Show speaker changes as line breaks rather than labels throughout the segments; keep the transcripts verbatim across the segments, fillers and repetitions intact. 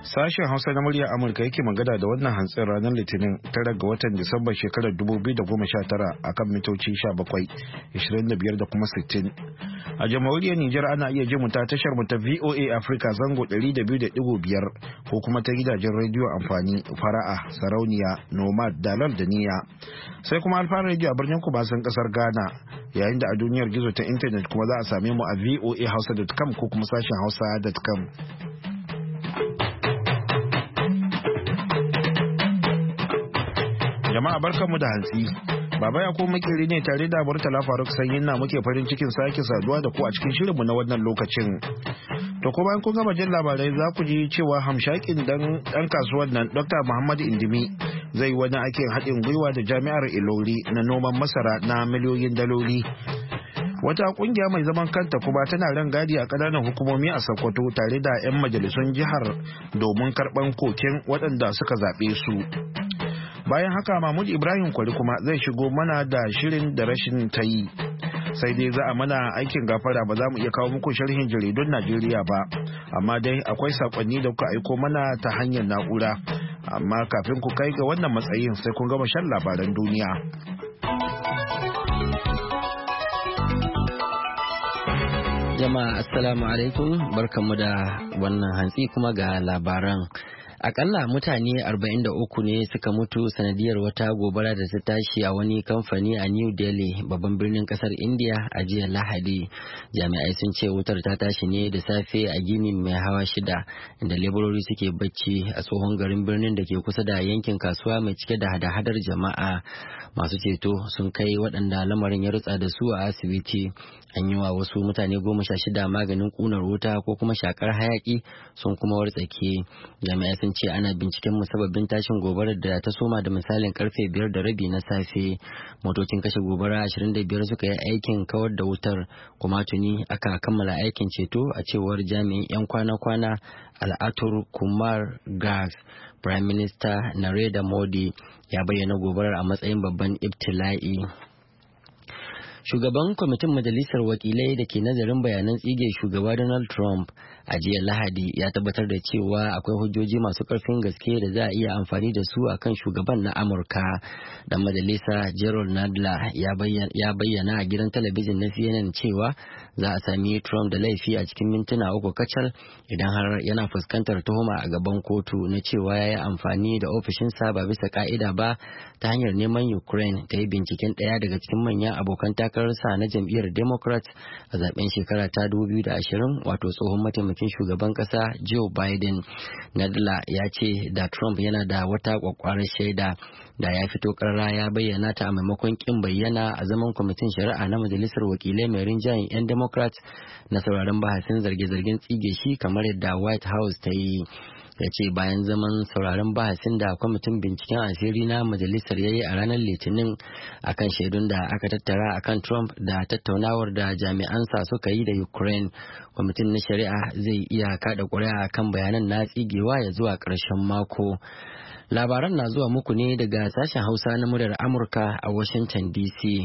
Sashen Hausa na muryar Amurka yake magana da wannan hantsin ranar Litinin tara ga watan Disamba shekarar dubu biyu da goma sha tara akan mitoci sha bakwai, ishirin da biyar da kuma sittin. A jamhuriyar Nijar ana iya jin mu ta tashar mu ta V O A Africa zango ɗari da biyu da ɗigo biyar ko kuma ta gidajen rediyo amfani fara'a, sarauniya, nomad, dalal da niya. Sai kuma alfa rediyo a birnin Kumasin kasar Ghana, yayin da a duniyar gizo ta intanet kuma za a same mu a voa hausa dot com ko kuma sashen hausa dot com. Jama'a barkanmu da hantsi. Baba ya kuma makeri ne tare da Murtala Faruk Sanyin na muke farin cikin sake saduwa da ku a cikin shirinmu na wannan lokacin. To ko bayan kun gama jin labarai za ku ji cewa hamshakin dan dan kasuwar nan Doctor Muhammad Indimi zai wani aikin haɗin gwiwa da Jami'ar Ilori na noman masara na miliyoyin daloli. Wata kungiya mai zaman kanta kuma tana ran gadi a kananan hukumomi a Sokoto tare da 'yan majalisun jihar domin karɓan koken waɗanda suka zaɓe su. Bayan haka Mahmud Ibrahim Kwari kuma zai shigo mana da shirin da rashin ta yi. Sai dai za a mana aikin gafara ba za mu iya kawo muku sharhin jaridun Najeriya ba. Amma dai akwai sakonni da kuka aiko mana ta hanyar na'ura. Amma kafin ku kai ga wannan matsayin sai kun gama shan labaran duniya.
Jama'a assalamu alaikum, barkanmu da wannan hantsi kuma ga labaran. Akalla mutane arba'in da uku ne suka mutu sanadiyar wata gobara da ta tashi a wani kamfani a New Delhi, babban birnin kasar India a jiya Lahadi. Jami'ai sun ce wutar ta tashi ne da safe a gini mai hawa shida, inda leburori suke bacci a tsohon garin birnin da ke kusa da yankin kasuwa mai cike da hada-hadar jama'a. Masu ceto sun kai waɗanda lamarin ya rutsa da su a asibiti. An yi wa wasu mutane goma sha shida maganin ƙunar wuta ko kuma shakar hayaki sun kuma wartsake. Jami'ai sun ce ana binciken musabbabin tashin gobarar da ta soma da misalin karfe biyar da rabi na safe. Motocin kashe gobara ashirin da biyar suka yi aikin kawar da wutar, kuma tuni aka kammala aikin ceto a cewar jami'in 'yan kwana-kwana Al'atur Kumar Garg. Prime Minister Narendra Modi ya bayyana gobarar a matsayin babban ibtila'i. Shugaban kwamitin majalisar wakilai da ke nazarin bayanan tsige shugaba Donald Trump a jiya Lahadi ya tabbatar da cewa akwai hujjoji masu karfin gaske da za a iya amfani da su akan shugaban na Amurka. Dan majalisa Gerald Nadler ya bayyana a gidan talabijin na C N N cewa za a sami Trump da laifi a cikin mintuna uku kacal idan har yana fuskantar tuhuma a gaban kotu na cewa ya yi amfani da ofishinsa ba bisa ka'ida ba ta hanyar neman Ukraine ta yi binciken ɗaya daga cikin manyan abokan takararsa na jam'iyyar Democrat a zaben shekara ta dubu biyu da ashirin, wato tsohon mataimakin shugaban kasa Joe Biden. Nadler ya ce da Trump yana da wata kwakwarar shaida da ya fito karara ya bayyana ta a maimakon kin bayyana a zaman kwamitin shari'a na majalisar wakilai mai rinjayen 'yan Democrat na sauraron bahasin zarge-zargen tsige shi kamar yadda White House ta yi. Ya ce bayan zaman sauraron bahasin da kwamitin binciken asiri na majalisar ya yi a ranar Litinin akan shaidun da aka tattara akan Trump da tattaunawar da jami'ansa suka yi da Ukraine, kwamitin na shari'a zai iya kada ƙuri'a kan bayanan na tsigewa ya zuwa ƙarshen mako. Labaran na zuwa muku ne daga sashen Hausa na muryar Amurka a Washington D C.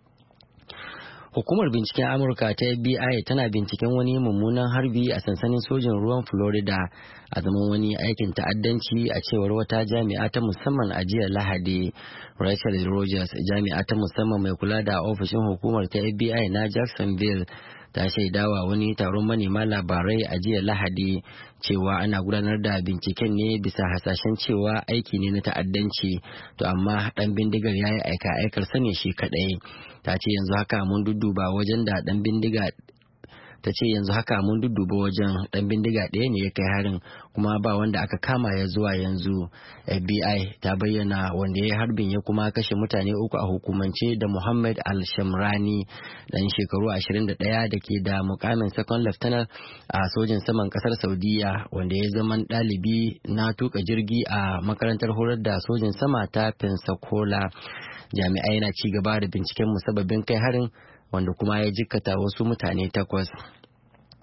Hukumar binciken Amurka ta F B I tana binciken wani mummunan harbi a sansanin sojin ruwan Florida a zaman wani aikin ta'addanci a cewar wata jami'a ta musamman a jiya Lahadi. Rachel Rogers, jami'a ta musamman mai kula da ofishin hukumar ta F B I na Jacksonville, ta shaidawa wani taron manema labarai a jiya Lahadi cewa ana gudanar da binciken ne bisa hasashen cewa aiki ne na ta'addanci, to amma dan bindigar ya yi aika aikar sane shi kadai. Ta ce yanzu haka mun dudduba wajen da dan bindiga ta ce yanzu haka mun dudduba wajen dan bindiga ɗaya ne ya kai harin, kuma ba wanda aka kama ya zuwa yanzu. F B I ta bayyana wanda ya harbin ya kuma kashe mutane uku a hukumance da Muhammad Al-Shamrani, dan shekaru ashirin da ɗaya da ke da mukamin second lieutenant a sojin saman kasar Saudiya, wanda ya zama ɗalibi na tuka jirgi a makarantar horar da sojin sama ta Pensacola. Jami'ai na ci gaba da binciken musabbabin kai harin, wanda kuma ya jikkata wasu mutane takwas.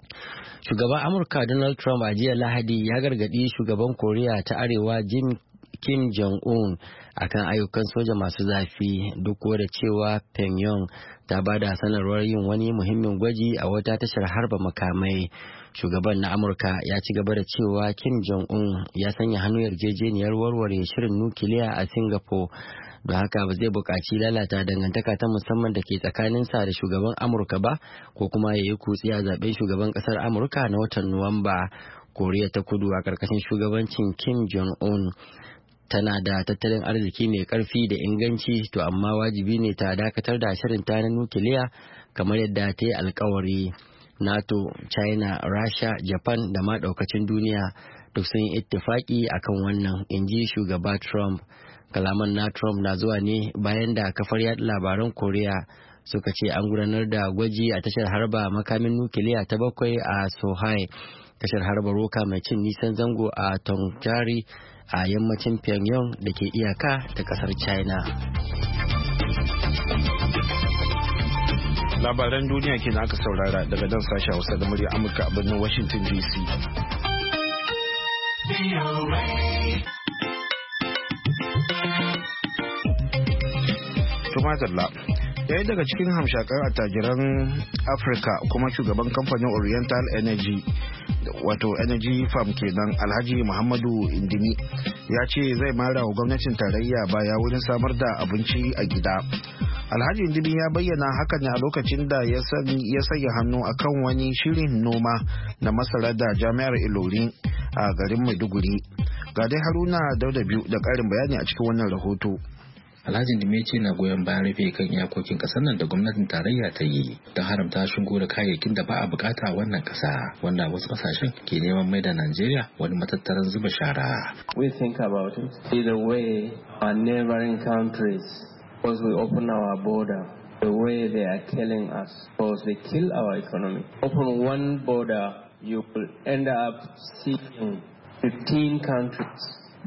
Shugaban Amurka Donald Trump a jiya Lahadi ya gargadi shugaban Koriya ta Arewa Jim Kim Jong-un akan ayyukan soja masu zafi, duk da cewa Pyongyang ta ba da sanarwar yin wani muhimmin gwaji a wata tashar harba makamai. Shugaban na Amurka ya ci gaba da cewa Kim Jong-un ya sanya hannu yarjejeniyar warware shirin nukiliya a Singapore, don haka ba zai buƙaci lalata dangantaka ta musamman da ke tsakaninsa da shugaban Amurka ba, ko kuma ya yi kutse a zaben shugaban ƙasar Amurka na watan Nuwamba. Koriya ta Kudu a ƙarƙashin shugabancin Kim Jong-un tana da tattalin arziki mai ƙarfi da inganci, to amma wajibi ne ta dakatar da shirinta na nukiliya kamar yadda ta yi alkawari. NATO, China, Rasha, Japan da ma ɗaukacin duniya duk sun yi ittifaki akan wannan, in ji shugaba Trump. Kalaman na Trump na zuwa ne bayan da kafar yaɗa labaran Koriya suka ce an gudanar da gwaji a tashar harba makamin nukiliya ta bakwai a Sohae, tashar harba roka mai cin nisan zango a Tongchari a yammacin Pyongyang da ke iyaka da kasar China.
Labaran duniya ke aka saurara daga nan sashen Hausa da murya Amurka a birnin Washington D C. Tumatalla, ɗaya daga cikin hamshakar attajiran Afirka kuma shugaban kamfanin Oriental Energy, wato Energy Farm kenan, Alhaji Muhammadu Indimi ya ce zai mara wa gwamnatin tarayya baya wurin samar da abinci a gida. Alhaji Indimi ya bayyana hakan ne a lokacin da ya sanya hannu akan wani shirin noma na masara da jami'ar Ilori a garin Maiduguri. Ga dai Haruna Dauda biyu da ƙarin bayani a cikin wannan rahoto.
Alhaji Dimeci na goyon bayan rufe kan iyakokin kasar nan da gwamnatin tarayya ta yi don haramta shigo da kayayyakin da ba a bukata a wannan kasa, wanda wasu kasashen ke neman mai da Najeriya wani matattaran zuba shara.
We think about it either way our neighboring countries, because we open our border the way they are killing us, because they kill our economy. Open one border, you will end up seeing fifteen countries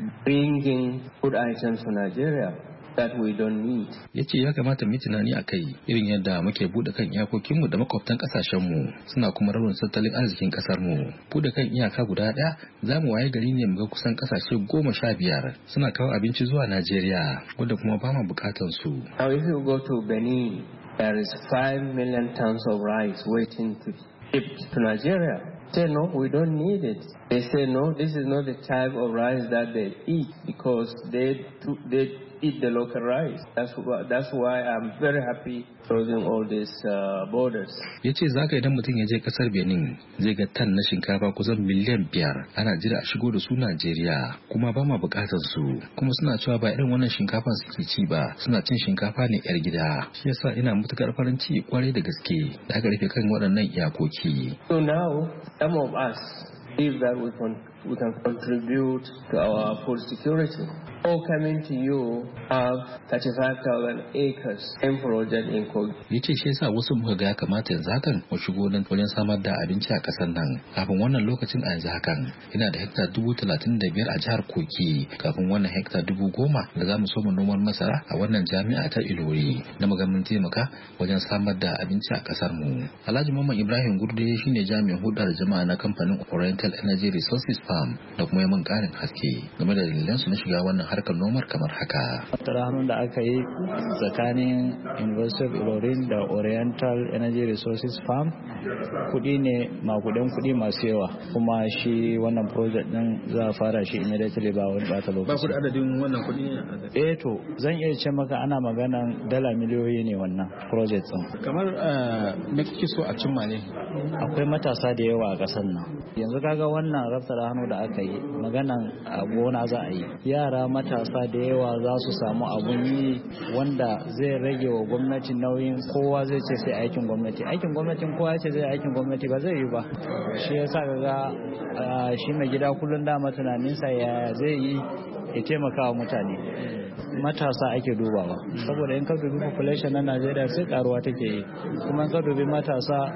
bringing food items to Nigeria that we don't need.
Ya ce ya kamata mu tunani a kai irin yadda muke bude kan iyakokinmu da makwabtan kasashenmu suna kuma raunin tattalin arzikin kasarmu. Bude kan iyaka guda ɗaya za mu waye gari ne mu ga kusan kasashe goma sha biyar suna kawo abinci zuwa Najeriya wanda kuma ba mu bukatan su.
Now if you go to Benin, there is five million tons of rice waiting to ship to Nigeria. Say no, we don't need it. They say no, this is not the type of rice that they eat because they they eat the local rice. That's why, that's why I'm very happy closing all these uh, borders.
Ya ce za ka idan mutum ya je kasar Benin zai ga tan na shinkafa kusan miliyan biyar ana jira a shigo da su Najeriya kuma ba ma bukatar su, kuma suna cewa ba irin wannan shinkafa suke ci ba, suna cin shinkafa ne yar gida. Shi yasa ina matukar farin ciki kwarai da gaske da aka rufe kan waɗannan iyakoki.
So now some of us believe that we can we can contribute to our food security. All coming to you have thirty-five thousand acres in project in Kogi.
Ya ce shi yasa wasu muka ga kamata yanzu hakan mu shigo nan wajen samar da abinci a ƙasar nan. Kafin wannan lokacin a yanzu hakan ina da hekta dubu talatin da biyar a jihar Kogi. Kafin wannan hekta dubu goma da za mu so mu noman masara a wannan jami'a ta Ilori na magamin taimaka wajen samar da abinci a ƙasar mu. Alhaji Mamman Ibrahim Gurde shine jami'in hulɗar jama'a na kamfanin Oriental Energy Resources Farm da kuma yamin ƙarin haske game da dalilan su na shiga wannan harkar nomar kamar haka.
Tara hannun da aka yi tsakanin University of Ilorin da Oriental Energy Resources Farm kudi ne makudan kudi masu yawa, kuma shi wannan project din za a fara shi immediately ba wani bata lokaci.
Ba ku da adadin wannan kudi?
Eh to zan iya ce maka ana maganan dala miliyoyi ne wannan project din.
Kamar me kike so a cimma ne?
Akwai matasa da yawa a kasar nan. Yanzu kaga wannan rabtar hannu da aka yi maganan a gona za a yi. Yara matasa da yawa za su samu abun yi wanda zai rage wa gwamnati nauyin kowa zai ce sai aikin gwamnati. Aikin gwamnatin kowa ce zai aikin gwamnati ba zai yi ba. Shi yasa kaga shi mai gida kullun dama tunaninsa ya zai yi ya taimaka wa mutane. Matasa ake dubawa saboda in ka dubi population na Najeriya sai karuwa take yi, kuma in ka dubi matasa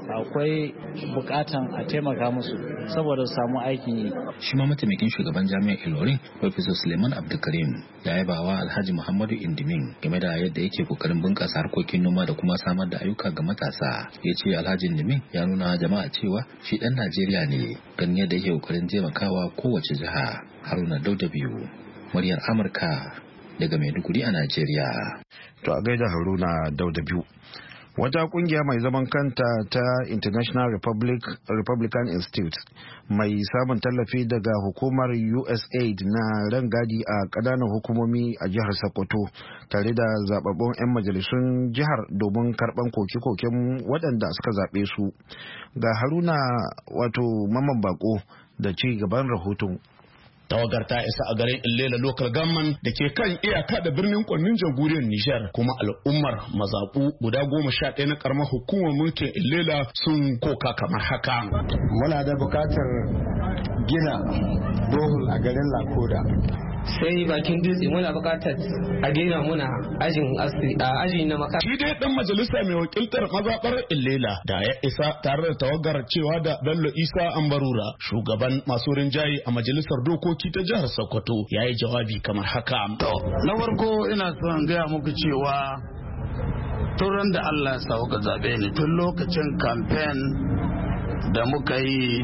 akwai bukatan a taimaka musu saboda su samu aikin yi.
Shi ma mataimakin shugaban jami'ar Ilorin Professor Suleiman Abdulkarim ya yaba wa Alhaji Muhammadu Indimin game da yadda yake kokarin bunƙasa harkokin noma da kuma samar da ayyuka ga matasa. Ya ce Alhaji Indimin ya nuna jama'a cewa shi dan Najeriya ne, ganin yadda yake kokarin taimakawa kowace jiha. Haruna Dauda biyu muryar Amurka daga Maiduguri a Najeriya.
To a gaida Haruna Dauda biyu. Wata kungiya mai zaman kanta ta International Republic, Republican Institute mai samun tallafi daga hukumar U S A I D na rangadi a ƙananan hukumomi a jihar Sokoto tare da zababbun 'yan majalisun jihar domin karɓan koke-koken waɗanda suka zaɓe su. Ga Haruna wato Mamman Bako da ci gaban rahoton.
Tawagar ta isa a garin Illela Local Government da ke kan iyaka da birnin Kwannin jamhuriyar Nijar, kuma al'ummar mazaɓu guda goma sha ɗaya na karamar hukumar mulkin Illela sun koka kamar haka.
Muna da bukatar gina bohol a garin Lakoda.
Sai bakin dutse muna bukatar a gina muna ajin aji na maka.
Shi dai dan majalisa mai wakiltar mazaɓar Illela da ya isa tare da tawagar cewa da Bello Isa Ambarura, shugaban masu rinjaye a majalisar dokoki ta jihar Sokoto, ya yi jawabi kamar haka.
Na farko ina son gaya muku cewa turan da Allah ya sauka zaɓe ni tun lokacin kamfen da muka yi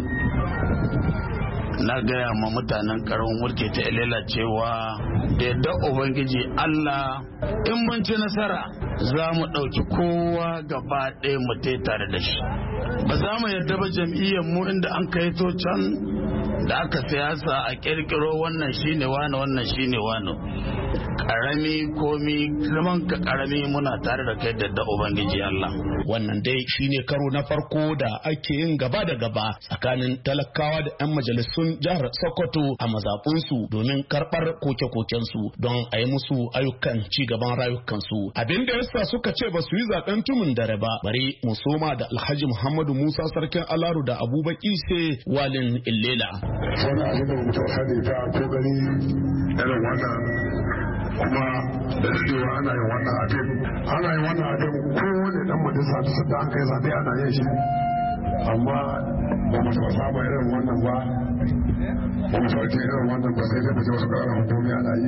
na gaya ma mutanen karamin mulki ta Ilela cewa da yadda Ubangiji Allah in mun ci nasara za mu ɗauki kowa gaba ɗaya mu tare da shi. Ba za mu yarda ba jam'iyyar mu inda an kai to can da aka siyasa a kirkiro wannan shine wani wannan shine wani. Karami komi zaman ka karami muna tare da kai da Ubangiji Allah.
Wannan dai shine karo na farko da ake yin gaba da gaba tsakanin talakawa da 'yan majalisun jihar Sokoto a mazaɓunsu domin karɓar koke-kokensu don a yi musu ayyukan ci gaban rayukansu. Abin da yasa suka ce ba su yi zaɓen tumun dare ba, bari mu soma da Alhaji Muhammadu Musa Sarkin Alaru da Abubakar sai Walin Illela.
Wani abin da mutum hade ta ko gani irin wannan kuma da cewa ana yin wannan abin ana yin wannan abin kowane dan majalisa da sadda an kai zaɓe ana yin shi, amma ba mu taɓa saba irin wannan ba ba mu taɓa irin wannan ba sai dai mu je wasu ƙananan hukumi ana yi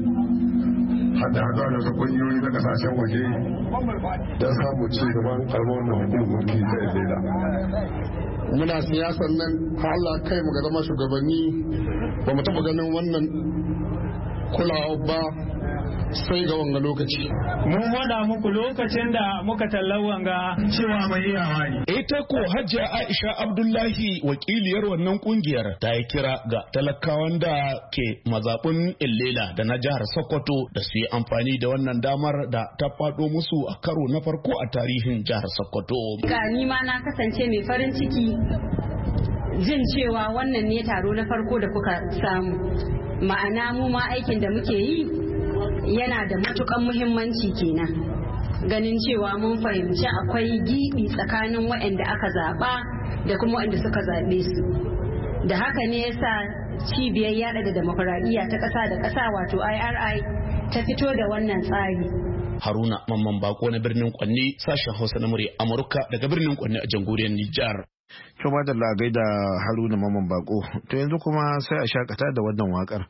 hadda haɗuwa da wasu ƙungiyoyi na ƙasashen waje don samun ci gaban ƙarfin wannan hukumar ta Ilela.
Muna siyasar nan har Allah kai mu ga zama shugabanni ba mu taɓa ganin wannan kulawa ba sai ga wanga lokaci.
Mun wada muku lokacin da muka tallar wanga cewa mai iyawa ne.
Ita ko Hajiya Aisha Abdullahi wakiliyar wannan kungiyar ta yi kira ga talakawan da ke mazaɓun Illela da na jihar Sokoto da su yi amfani da wannan damar da ta faɗo musu a karo na farko a tarihin jihar Sokoto.
Ga ni ma na kasance mai farin ciki jin cewa wannan ne taro na farko da kuka samu. Ma'ana mu ma aikin da muke yi yana da matukan muhimmanci kenan, ganin cewa mun fahimci akwai gibi tsakanin waɗanda aka zaɓa da kuma waɗanda suka zaɓe su. Da haka ne yasa cibiyar yada da demokuraɗiyya ta ƙasa da ƙasa wato I R I ta fito da wannan tsari.
Haruna Mamman Bako na birnin Kwanni, sashen Hausa na murya Amurka daga birnin Kwanni a jamhuriyar Nijar.
Kuma da lagai da Haruna Mamman Bako, to yanzu kuma sai a shakata da wannan wakar.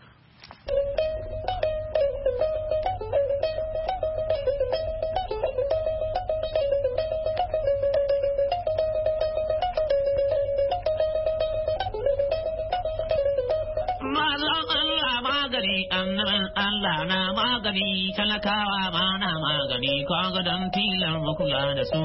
Annaban Allah na magani, talakawa ma na magani, kaga don tilar makula da su.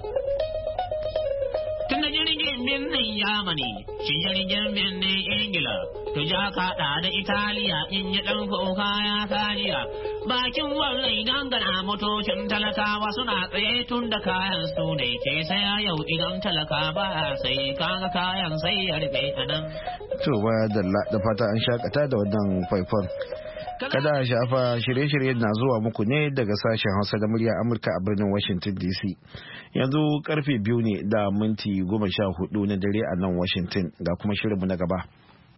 Tun da jirgin birnin Yamani, shi jirgin birnin Ingila, to ja kaɗa da Italiya in yi ɗan kuka ya taliya. Bakin wallai dangana motocin talakawa suna tsaye tun da kayan su ne ke saya yau idan talaka ba sai kaga kayan sai ya rufe a nan.
To baya da fata an shakata da wannan faifan. Kada a shafa shirye-shirye na zuwa muku ne daga sashen Hausa da murya Amurka a birnin Washington D C. Yanzu karfe biyu ne da minti goma sha hudu na dare a nan Washington, ga kuma shirinmu na gaba.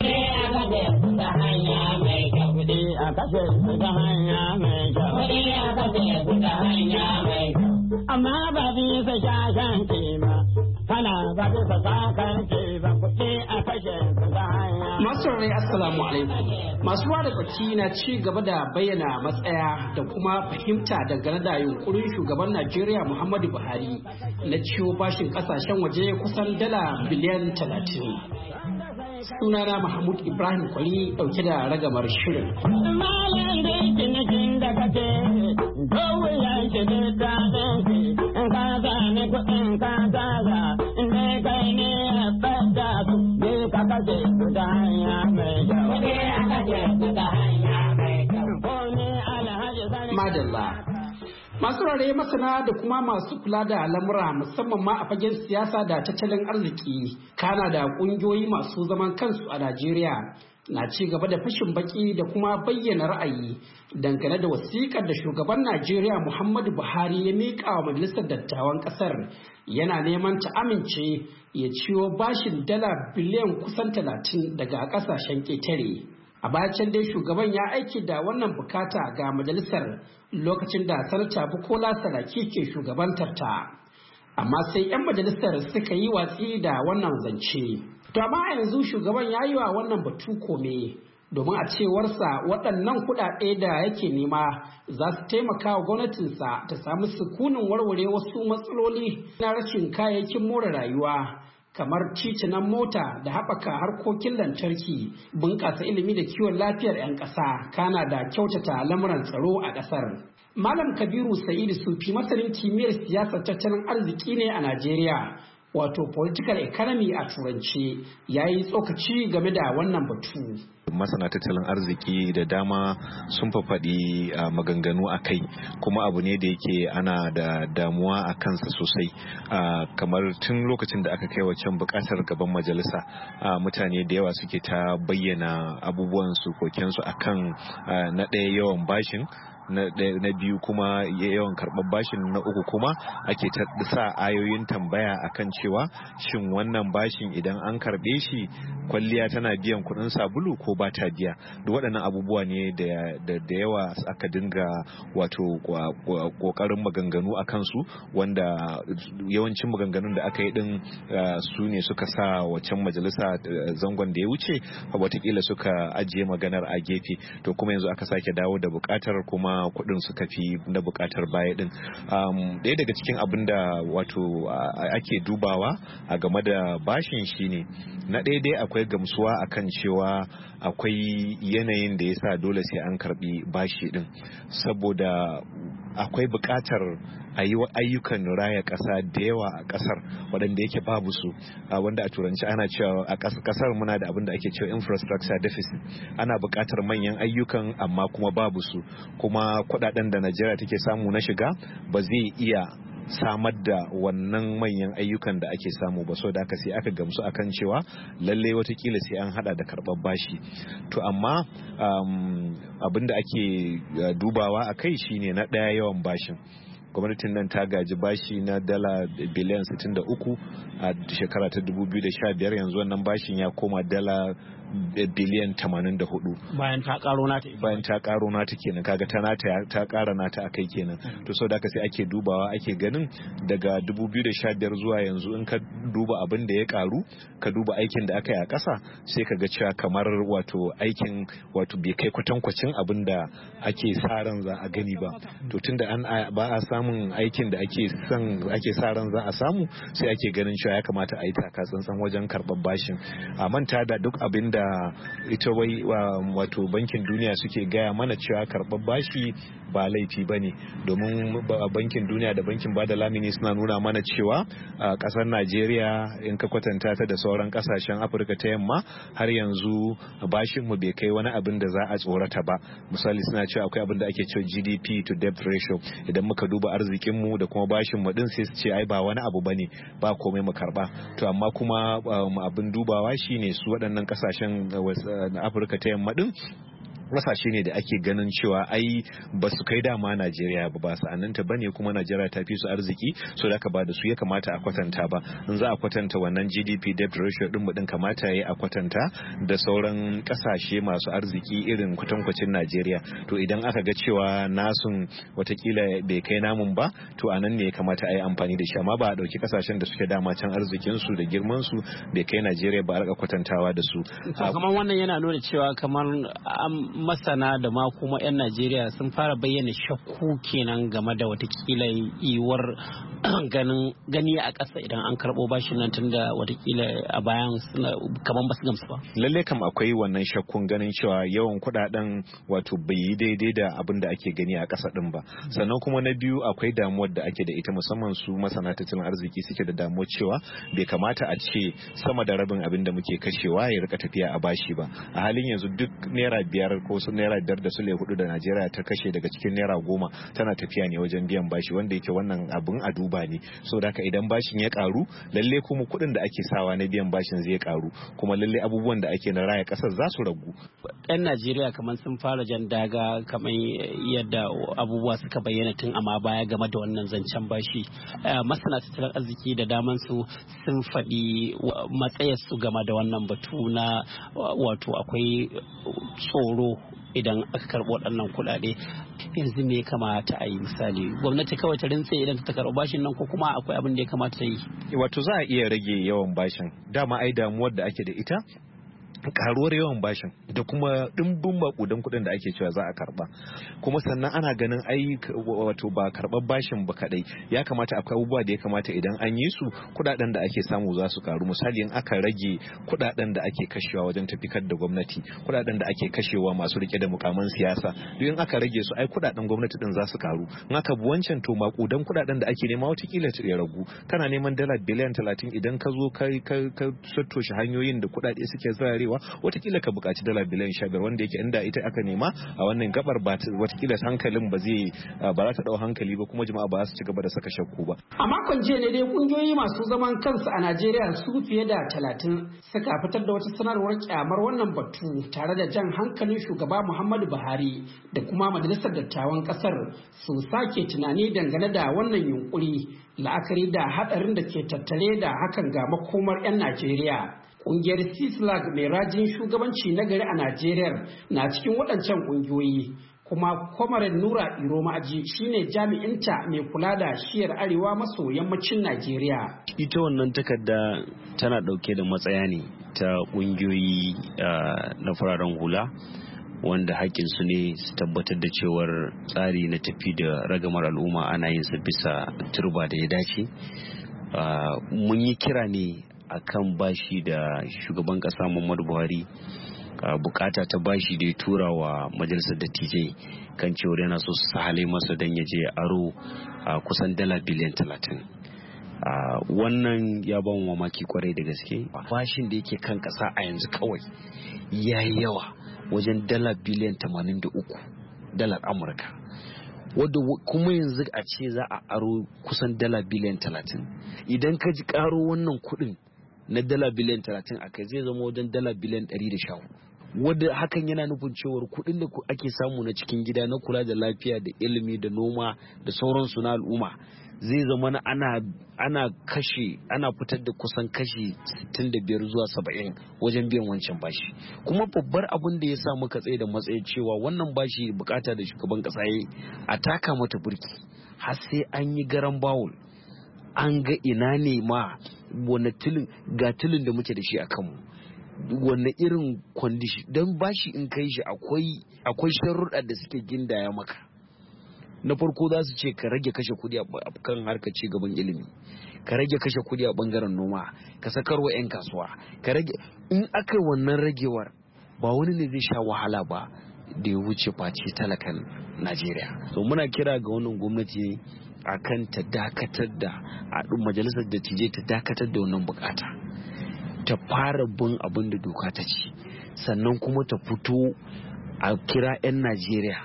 Amma ba bisa shashen ke ba, kana ba bisa sakar ke ba, kuɗi a kashe su ta hanya.
Masu rai assalamu alaikum. Masu ruwa da tsaki na ci gaba da bayyana matsaya da kuma fahimta dangane da yunkurin shugaban Najeriya Muhammadu Buhari na ciwo bashin kasashen waje kusan dala biliyan talatin. Sunana Mahmud Ibrahim Kwali dauke da ragamar shirin. Madalla. Masu rare masana da kuma masu kula da lamura musamman ma a fagen siyasa da tattalin arziki kana da kungiyoyi masu zaman kansu a Najeriya na ci gaba da fashin baki da kuma bayyana ra'ayi dangane da wasikar da shugaban Najeriya Muhammadu Buhari ya miƙa wa majalisar dattawan ƙasar yana neman ta amince ya ciwo bashin dala biliyan kusan talatin daga ƙasashen ƙetare. A bayan dai shugaban ya aiki da wannan bukata ga majalisar lokacin da sanata Bukola Saraki ke shugabantar ta. Amma sai 'yan majalisar suka yi watsi da wannan zance. To amma yanzu shugaban ya yi wa wannan batu kome domin a cewarsa waɗannan kuɗaɗe da yake nema za su taimaka wa gwamnatinsa ta samu sukunin warware wasu matsaloli na rashin kayayyakin more rayuwa. Kamar titunan mota da haɓaka harkokin lantarki, bunƙasa ilimi da kiwon lafiyar 'yan ƙasa, kana da kyautata lamuran tsaro a ƙasar. Malam Kabiru Sa'idu Sufi masanin kimiyyar siyasar tattalin arziki ne a Najeriya, wato political economy a turance, ya yi tsokaci game da wannan batu.
Masana tattalin arziki da dama sun fafaɗi uh, maganganu a kai, kuma abu ne da yake ana da damuwa a kansa sosai, uh, kamar tun lokacin da aka kai waccan bukatar gaban majalisa, uh, mutane da yawa suke ta bayyana abubuwan su kokensu akan uh, na ɗaya yawan bashin, na biyu kuma yawan karɓar bashin, na uku kuma ake sa ayoyin tambaya akan cewa shin wannan bashin idan an karɓe shi kwalliya tana biyan kuɗin sabulu ko ba ta biya. Duk waɗannan abubuwa ne da yawa aka dinga wato ƙoƙarin maganganu a kansu, wanda yawancin maganganun da aka yi ɗin su ne suka sa waccan majalisa zangon da ya wuce watakila suka ajiye maganar a gefe. To kuma yanzu aka sake dawo da buƙatar, kuma kudin suka fi na bukatar baya din. Ɗaya daga cikin abin da wato ake dubawa a game da bashin shine na ɗaya dai akwai gamsuwa akan cewa akwai yanayin da yasa dole sai an karbi bashi din, saboda akwai bukatar a yi ayyukan raya ƙasa da yawa a ƙasar waɗanda yake babu su, wanda a turanci ana cewa a ƙasar muna da abin da ake cewa infrastructure deficit. Ana buƙatar manyan ayyukan amma kuma babu su, kuma kuɗaɗen da Najeriya take samu na shiga ba zai iya samar da wannan manyan ayyukan da ake samu ba, so da aka sai aka gamsu akan cewa lallai watakila sai an hada da karɓar bashi. To amma um, abin da ake dubawa a kai shine na ɗaya yawan bashin. Gwamnatin nan ta gaji bashi na dala biliyan sittin da uku a shekara ta dubu biyu da sha biyar, yanzu wannan bashin ya koma dala biliyan tamanin da hudu
bayan ta karo nata
bayan ta karo nata kenan, kaga ta nata ta kara nata akai kenan. To so da haka sai ake dubawa ake ganin daga dubu biyu da sha biyar zuwa yanzu in ka duba abin da ya karu, ka duba aikin da aka yi a ƙasa, sai ka ga cewa kamar wato aikin wato bai kai kwatankwacin abin da ake sa ran za a gani ba. To tunda an ba a samun aikin da ake son ake sa ran za a samu, sai ake ganin cewa ya kamata a yi taka tsantsan wajen karɓar bashin. A manta da duk abin da ita wai wato bankin duniya suke gaya mana cewa karɓar bashi ba laifi ba ne, domin bankin duniya da bankin bada lamini suna nuna mana cewa a ƙasar Najeriya in ka kwatanta ta da sauran ƙasashen Afirka ta yamma, har yanzu bashin mu bai kai wani abin da za a tsorata ba. Misali suna cewa akwai abin da ake cewa G D P to debt ratio, idan muka duba arzikin mu da kuma bashin mu din sai su ce ai ba wani abu bane, ba komai mu karba. To amma kuma abin dubawa shine su waɗannan ƙasashen na Afirka ta yamma din kasashe ne da ake ganin cewa ai ba su kai dama Najeriya ba, ba sa'annanta ba ne, kuma Najeriya ta fi su arziki, so da ba da su ya kamata a kwatanta ba. In za a kwatanta wannan G D P debt ratio din mu din kamata yayi a kwatanta da sauran kasashe masu arziki irin kwatankwacin Najeriya. To idan aka ga cewa nasun watakila bai kai namun ba, to anan ne ya kamata a yi amfani da shi, amma ba a dauki kasashen da suke dama can arzikin su da girman su bai kai Najeriya ba a rika kwatantawa da su.
Kamar wannan yana nuna cewa kamar
masana da ma kuma 'yan Najeriya sun fara bayyana shakku kenan game da watakila yiwuwar ganin gani a ƙasa idan an karɓo bashin nan tunda watakila a bayan suna kaman basu gamsu ba.
Lalle kam akwai wannan shakkun ganin cewa yawan kuɗaɗen wato bai yi daidai da abin da ake gani a ƙasa ɗin ba. Sannan kuma na biyu akwai damuwar da ake da ita musamman su masana tattalin arziki suke da damuwar cewa bai kamata a ce sama da rabin abin da muke kashewa ya rika tafiya a bashi ba. A halin yanzu duk naira biyar ko su naira biyar da sule hudu da Najeriya ta kashe daga cikin naira goma tana tafiya ne wajen biyan bashi, wanda yake wannan abin a duba ne. So da haka idan bashin ya karu lalle kuma kuɗin da ake sawa na biyan bashin zai karu, kuma lalle abubuwan da ake na raya ƙasar za su ragu.
Yan Najeriya kamar sun fara jan daga kamar yadda abubuwa suka bayyana tun amma baya game da wannan zancen bashi. Masana tattalin arziki da daman su sun faɗi matsayarsu game da wannan batu na wato akwai tsoro idan aka karɓo waɗannan kuɗaɗe. Yanzu me ya kamata a yi? Misali gwamnati kawai ta rintse idan ta karɓo bashin nan, ko kuma akwai abin da ya kamata ta yi?
Wato za a iya rage yawan bashin, dama ai damuwar da ake da ita karuwar yawan bashin da kuma dimbin makudan kuɗin da ake cewa za a karba, kuma sannan ana ganin ai wato ba karɓar bashin ba kadai, ya kamata akwai abubuwa da ya kamata idan an yi su kuɗaɗen da ake samu za su karu. Misali in aka rage kuɗaɗen da ake kashewa wajen tafikar da gwamnati, kuɗaɗen da ake kashewa masu rike da mukaman siyasa, duk in aka rage su ai kuɗaɗen gwamnati din za su karu. In aka bi wancan to makudan kuɗaɗen da ake nema watakila ya ragu. Kana neman dala biliyan talatin idan ka zo ka ka sattoshe hanyoyin da kuɗaɗe suke zararewa watakila ka buƙaci dala biliyan sha biyar, wanda yake inda ita aka nema a wannan gabar ba watakila hankalin ba zai ba za ta dau hankali ba, kuma jama'a ba su ci gaba da saka shakku ba.
A makon jiya ne dai kungiyoyi masu zaman kansu a Najeriya su fiye da talatin suka fitar da wata sanarwar kyamar wannan batu tare da jan hankalin shugaba Muhammadu Buhari da kuma majalisar dattawan kasar su sake tunani dangane da wannan yunkuri, la'akari da hadarin da ke tattare da hakan ga makomar 'yan Najeriya. Ƙungiyar Sislag mai rajin shugabanci na gari a Najeriya na cikin waɗancan ƙungiyoyi, kuma Kwamarin Nura Iro Ma'aji shine jami'inta mai kula da shiyar arewa maso yammacin Najeriya.
Ita wannan takarda tana ɗauke da matsaya ne ta ƙungiyoyi na fararen hula, wanda haƙƙinsu ne su tabbatar da cewar tsari na tafi da ragamar al'umma ana yin sa bisa turba da ya dace. Mun yi kira ne akan bashi da shugaban kasa Muhammadu Buhari bukata ta bashi da ya tura wa majalisar dattijai kan cewar yana so su sahale masa don ya je aro kusan dala biliyan talatin. Wannan ya ban mamaki kwarai da gaske. Bashin da yake kan kasa a yanzu kawai ya yi yawa wajen dala biliyan tamanin da uku dalar Amurka, wadda kuma yanzu a ce za a aro kusan dala biliyan talatin. Idan ka ji karo wannan kuɗin na dala biliyan talatin a kai zai zama wajen dala biliyan ɗari da sha, wadda hakan yana nufin cewar kuɗin da ake samu na cikin gida na kula da lafiya da ilimi da noma da sauransu na al'umma zai zama na ana ana kashe ana fitar da kusan kashi sittin da biyar zuwa saba'in wajen biyan wancan bashi. Kuma babbar abin da ya sa muka tsaye da matsayin cewa wannan bashi bukata da shugaban kasa yayi a taka mata burki har sai an yi garan bawul, an ga ina ne ma wane tilin ga tilin da muke da shi a kanmu, wane irin kwandishi don bashi in kai shi akwai akwai sharuɗa da suke gindaya maka. Na farko za su ce ka rage kashe kuɗi a kan harkar ci gaban ilimi, ka rage kashe kuɗi a bangaren noma, ka sakarwa 'yan kasuwa, ka rage. In aka wannan ragewar ba wani ne zai sha wahala ba da ya wuce face talakan Najeriya. So muna kira ga wannan gwamnati ne akan ta dakatar da a majalisar dattijai ta dakatar da wannan bukata, ta fara bin abin da doka ta ce, sannan kuma ta fito a kira 'yan Najeriya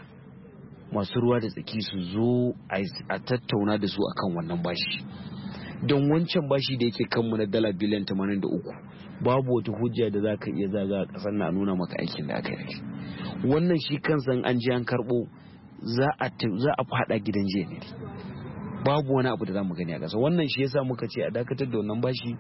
masu ruwa da tsaki su zo a tattauna da su akan wannan bashi. Don wancan bashi da yake kanmu na dala biliyan tamanin da uku babu wata hujja da za ka iya zaga a ƙasar na nuna maka aikin da aka yi. Wannan shi kansa an ji an karɓo za a faɗa gidan jiya ne, babu wani abu da za mu gani a ƙasa. Wannan shi yasa muka ce a dakatar da wannan bashi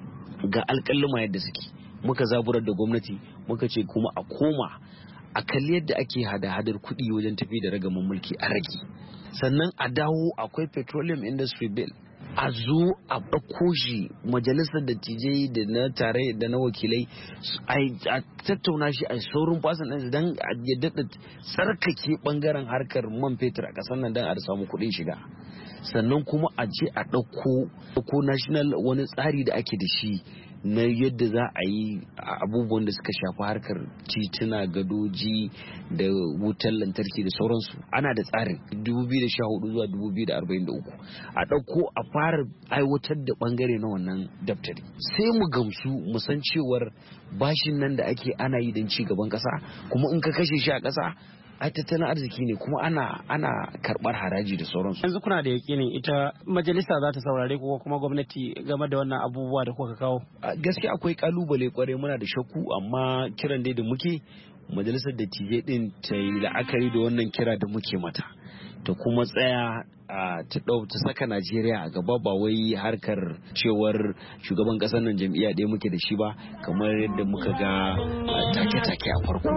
ga alƙaluma yadda suke, muka zaburar da gwamnati muka ce kuma a koma a kalli yadda ake hada-hadar kuɗi wajen tafi da ragaman mulki a rage, sannan a dawo akwai petroleum industry bill a zo a ɗauko shi majalisar dattijai da na tare da na wakilai a tattauna shi a saurin fasin ɗansu don ya daɗa tsarkake ɓangaren harkar man fetur a ƙasar nan don a samu kuɗin shiga. Sannan kuma a je a ɗauko ko national wani tsari da ake da shi na yadda za a yi abubuwan da suka shafi harkar tituna, gadoji da wutar lantarki da sauransu. Ana da tsarin dubu biyu da sha hudu zuwa dubu biyu da arba'in da uku a ɗauko a fara aiwatar da ɓangare na wannan daftari, sai mu gamsu mu san cewar bashin nan da ake ana yi don ci gaban ƙasa, kuma in ka kashe shi a ƙasa ai tattalin arziki ne, kuma ana ana karbar haraji da sauransu.
Yanzu kuna da yakinin ita majalisa za ta saurare ko kuma gwamnati game da wannan abubuwa da kuka kawo?
Gaskiya akwai kalubale kwarai, muna da shakku, amma kiran dai da muke majalisar dattijai din ta yi la'akari da wannan kira da muke mata, ta kuma tsaya ta ɗau ta saka Najeriya a gaba, ba wai harkar cewar shugaban ƙasar nan jam'iyya ɗaya muke da shi ba kamar yadda muka ga take-take a farko.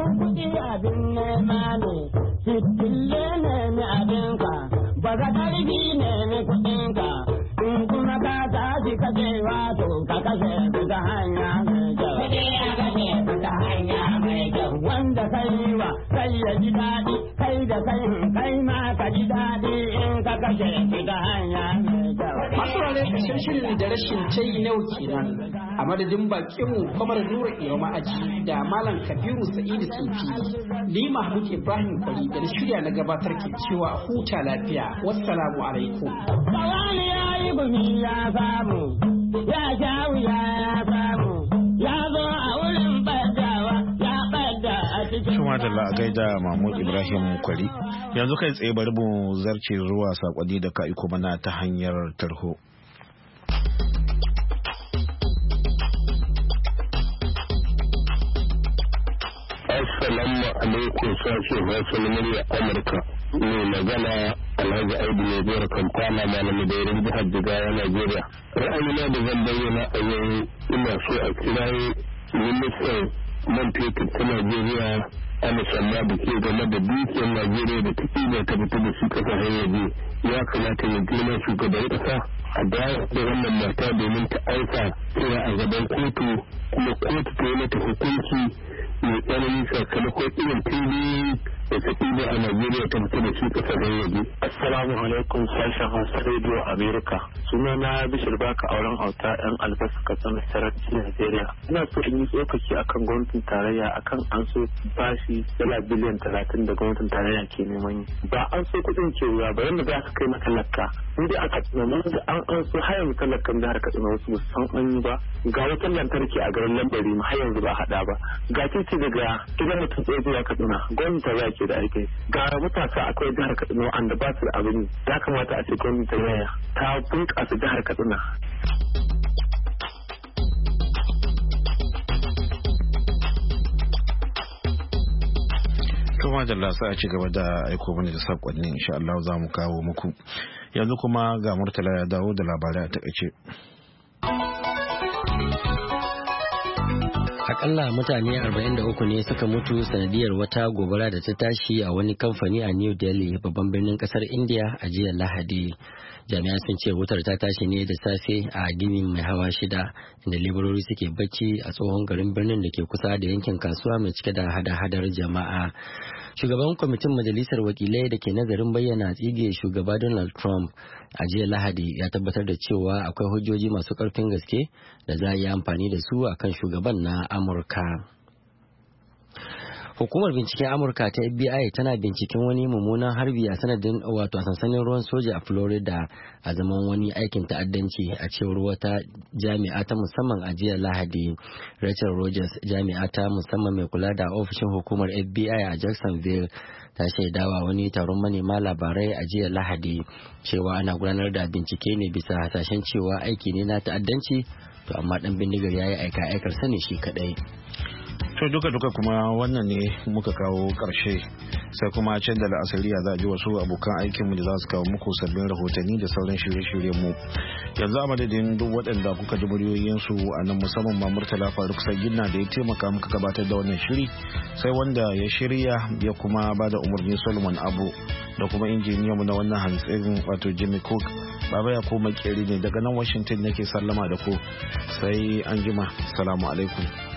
Ba ga ƙarfi ne mai kuɗinka, in kuma ka tashi ka ce wato ka kashe su ta hanya mai kyau. Kuɗi ya kashe su ta hanya mai kyau. Wanda ka yi wa kai ya ji daɗi, kai da kai kai ma ka ji daɗi in ka kashe su ta hanya mai kyau.
Masu rare ƙarshen shirin da rashin tayi na kenan. A madadin bakinmu Kwamar Nura Iyo Ma'aji da Malam Kabiru Sa'idu Sufi, ni Mahmud Ibrahim Kwari da na shirya na gabatar ke cewa huta lafiya. Wassalamu alaikum.
Bawani ya yi gumi ya samu, ya sha wuya ya samu, ya zo a wurin badawa ya bada a cikin.
Shuma da a gaida Mahmud Ibrahim Kwari. Yanzu kai tsaye bari mu zarce zuwa sakonni da ka iko mana ta hanyar tarho.
Assalamu alaikum sashen Hausa na murya Amurka. Mai magana Alhaji Audu mai biyar Kampala malamin da yarin jihar Jigawa Najeriya. Ra'ayina da zan bayyana a yau ina so a kirayi ministan man fetur ta Najeriya ana sanna da ke game da dukiyar Najeriya da ta ƙila ta fita da shi kasashen waje. Ya kamata ya girma shugaban ƙasa a dawo da wannan mata domin ta aika kira a gaban kotu, kuma kotu ta yi mata hukunci mai tsanani sakamakon irin fili da tafiya a Najeriya ta fita da shi kasashen waje.
Assalamu alaikum sashen Hausa Radio America. Suna na Bishir Baka auren auta yan albasa katsina sarrafi Najeriya. Ina so in yi tsokaci akan gwamnatin tarayya akan an so bashi dala biliyan talatin da gwamnatin tarayya ke neman yi. Ba an so kuɗin ke wuya ba, yadda za su kai matalaka. Inda aka tunanin da an an so har yanzu talakan jihar Katsina wasu san an yi ba. Ga wutar lantarki a garin Lambari ma har yanzu ba haɗa ba. Ga titi daga gidan mutum tsaye zuwa Katsina gwamnati tarayya ke da aiki. Ga matasa akwai jihar Katsina wanda ba su da abin, ya kamata a ce gwamnati tarayya ta bunƙasa jihar Katsina.
Kuma da lasa a ci gaba da aiko mana da sakonni, insha Allah za mu kawo muku. Yanzu kuma ga Murtala ya dawo da labarai a takaice.
Akalla mutane arba'in da uku ne suka mutu sanadiyar wata gobara da ta tashi a wani kamfani a New Delhi, babban birnin kasar India a jiya Lahadi. Jami'an sun ce wutar ta tashi ne da safe a ginin mai hawa shida, inda laborori suke bacci a tsohon garin birnin da ke kusa da yankin kasuwa mai cike da hada-hadar jama'a. Shugaban kwamitin majalisar wakilai da ke nazarin bayyana tsige shugaba Donald Trump a jiya Lahadi ya tabbatar da cewa akwai hujjoji masu karfin gaske da za a yi amfani da su akan shugaban na Amurka. Hukumar binciken Amurka ta F B I tana binciken wani mummunan harbi a sanadin wato a sansanin ruwan soja a Florida a zaman wani aikin ta'addanci, a cewar wata jami'a ta musamman a jiya Lahadi. Rachel Rogers, jami'a ta musamman mai kula da ofishin hukumar F B I a Jacksonville, ta shaidawa wani taron manema labarai a jiya Lahadi cewa ana gudanar da bincike ne bisa hasashen cewa aiki ne na ta'addanci, to amma dan bindigar yayi aika aikar sani shi kadai.
To duka-duka kuma wannan ne muka kawo ƙarshe sai kuma can da la'asariya za a ji wasu abokan aikinmu da za su kawo muku sabbin rahotanni da sauran shirye-shiryen mu. Yanzu a madadin duk waɗanda kuka ji muryoyinsu a nan musamman ma Murtala Faruk Sagina da ya taimaka muka gabatar da wannan shiri sai wanda ya shirya ya kuma ba da umarni Solomon Abu da kuma injiniyanmu na wannan hantsin wato Jimmy Cook. Baba ya koma makeri ne daga nan Washington nake sallama da ku sai an jima. Salamu alaikum.